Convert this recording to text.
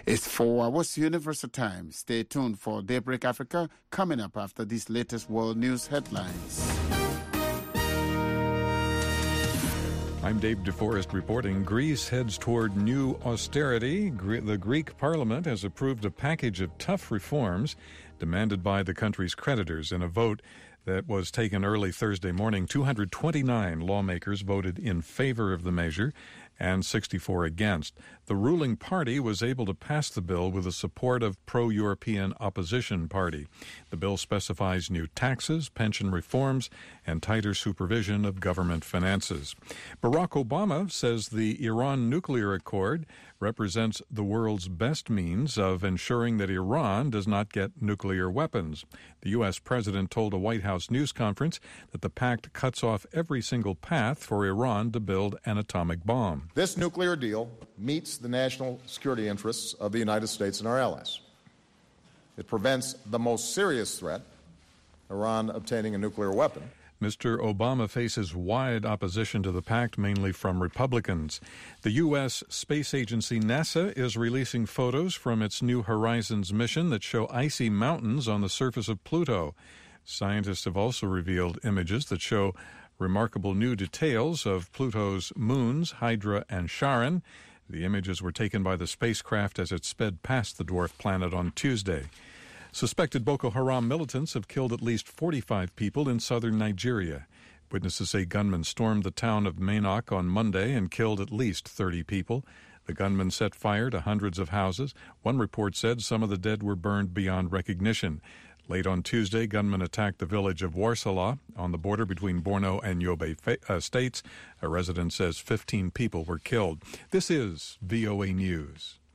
It's 4 hours Universal Time. Stay tuned for Daybreak Africa coming up after these latest world news headlines. I'm Dave DeForest reporting. Greece heads toward new austerity. The Greek parliament has approved a package of tough reforms demanded by the country's creditors in a vote that was taken early Thursday morning. 229 lawmakers voted in favor of the measure and 64 against. The ruling party was able to pass the bill with the support of pro-European opposition party. The bill specifies new taxes, pension reforms, and tighter supervision of government finances. Barack Obama says the Iran nuclear accord represents the world's best means of ensuring that Iran does not get nuclear weapons. The U.S. president told a White House news conference that the pact cuts off every single path for Iran to build an atomic bomb. This nuclear deal meets the national security interests of the United States and our allies. It prevents the most serious threat, Iran obtaining a nuclear weapon. Mr. Obama faces wide opposition to the pact, mainly from Republicans. The U.S. space agency NASA is releasing photos from its New Horizons mission that show icy mountains on the surface of Pluto. Scientists have also revealed images that show remarkable new details of Pluto's moons, Hydra and Charon. The images were taken by the spacecraft as it sped past the dwarf planet on Tuesday. Suspected Boko Haram militants have killed at least 45 people in southern Nigeria. Witnesses say gunmen stormed the town of Mainok on Monday and killed at least 30 people. The gunmen set fire to hundreds of houses. One report said some of the dead were burned beyond recognition. Late on Tuesday, gunmen attacked the village of Warsala on the border between Borno and Yobe states. A resident says 15 people were killed. This is VOA News.